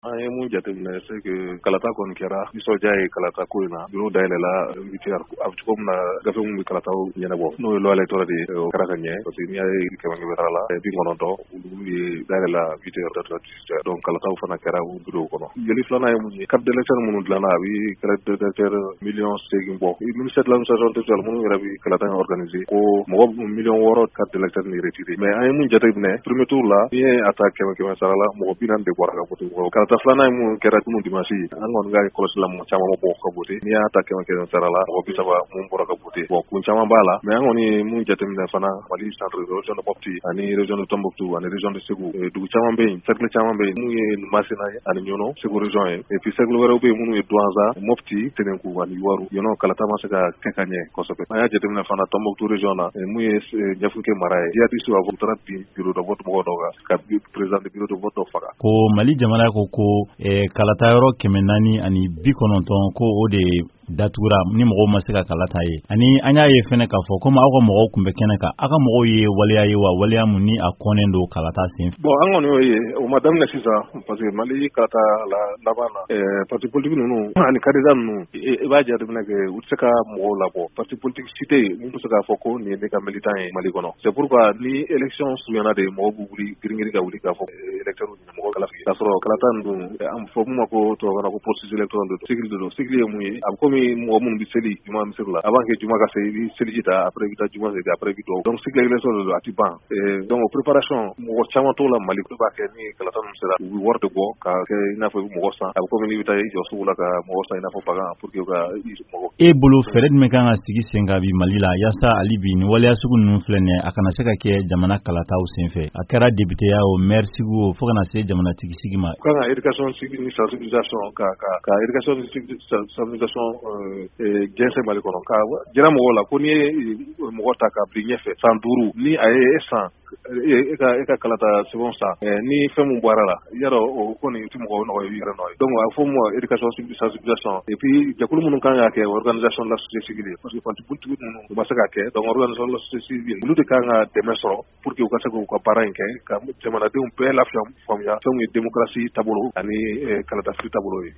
An ye mun jateminɛ c'est que kalata kɔni kɛra nisɔndiya ye kalata ko in na bureau dayɛlɛla a bɛ cogo min na gafe min bɛ kalataw ɲɛnabɔ n'o ye loi électorale de ye o kɛra ka ɲɛ parce que n'i y'a ye 100 la 90 olu ye dayɛlɛla 8 heures donc kalataw fana kɛra o bureau kɔnɔ jeli filanan ye mun ye carte d'électeur minnu dilanna a bɛ carte d'électeur 8,8 bɔ ministère de l'administration territoriale minnu yɛrɛ bɛ kalata in organiser ko mɔgɔ 6,6 carte d'électeur ni retiré mais an ye mun jateminɛ premier tour la n'i ye a ta 100 sara la mɔgɔ 40 de bɔra ka voter kalata filanan ye mun kɛra kunun dimanche an kɔni ka kɔlɔsila mɔgɔ caman ma bɔ ka voter n'i y'a ta 100 sara la mɔgɔ 30 mun bɔra ka voter bon kun caman b'a la mais an kɔni ye mun jateminɛ fana Mali centre région de Mopti ani région de Tombouctou ani région de Ségou dugu caman bɛ yen cercle caman bɛ yen mun ye Masina ye ani Ɲono Ségou région ye et puis cercle wɛrɛw bɛ yen minnu ye Douanza Mopti Tenenkou ani Yuwaru Ɲono kalata ma se ka kɛ ka ɲɛ kosɛbɛ an y'a jateminɛ fana Tombouctou région na mun ye ɲɛfukɛ mara ye Diati Souavu taara bin bureau de vote mɔgɔ dɔ kan ka président de bureau de vote dɔ faga ko Mali jamana ko kalata yɔrɔ 490 ko o de datugura ni mɔgɔw ma se ka kalata ye ani an y'a ye fɛnɛ k'a fɔ comme aw ka mɔgɔw kun bɛ kɛnɛ kan aw ka mɔgɔw ye waleya ye wa waleya mun ni a kɔnnen don kalata sen bon an kɔni y'o ye o ma daminɛ sisan parce que Mali kalata laban na parti politique ninnu ani candidat ninnu i b'a jateminɛ kɛ u tɛ se ka mɔgɔw labɔ parti politique si tɛ yen mun bɛ se k'a fɔ ko nin ye ne ka militant ye Mali kɔnɔ c'est pourquoi ni élection surunyana de mɔgɔw b'u wuli girin-girin ka wuli k'a fɔ électeur ɲɛmɔgɔ kalafili k'a sɔrɔ kalata nin dun an fɔ mun ma ko tubabukan na ko processus électoral de don cycle ye mun ye a bɛ komi mɔgɔ minnu bɛ seli juma misiri la avant que juma ka se i bɛ seliji ta après i bɛ taa juma segin après i bɛ dugawu donc cycle électoral de don a tɛ ban donc o préparation mɔgɔ caman t'o la Mali b'a kɛ ni kalata ninnu sera u bɛ wari de bɔ ka kɛ i n'a fɔ i bɛ mɔgɔ san a bɛ komi n'i bɛ taa i jɔ sugu la ka mɔgɔ san i n'a fɔ bagan pour que ka mɔgɔ. E bolo fɛɛrɛ jumɛn kan ka sigi sen kan bi Mali la yaasa hali bi ni waleya sugu ninnu filɛ nin ye a kana se ka kɛ jamana kalataw senfɛ a kɛra député ya o maire sigi o fo kana se jamanatigi sigi ma. Kan ka éducation ni sensibilisation ka éducation ni sensibilisation jɛnsɛn Mali kɔnɔ ka jira mɔgɔw la ko n'i ye mɔgɔ ta ka bila ɲɛfɛ san 5 ni a ye san e ka kalata sɛbɛnw san ni fɛn mun bɔra la yarɔ o kɔni tɛ mɔgɔ nɔgɔ ye yɛrɛ nɔ ye donc a fɔ mu éducation sensibilisation et puis jɛkulu minnu kan ka kɛ organisation de la société civile parce que parti politique ninnu u ma se ka kɛ donc organisation de la société civile olu de kan ka dɛmɛ sɔrɔ pour que u ka se k'u ka baara in kɛ ka jamanadenw bɛɛ lafiya faamuya fɛn mun ye démocratie taabolo ani kalata fili taabolo ye.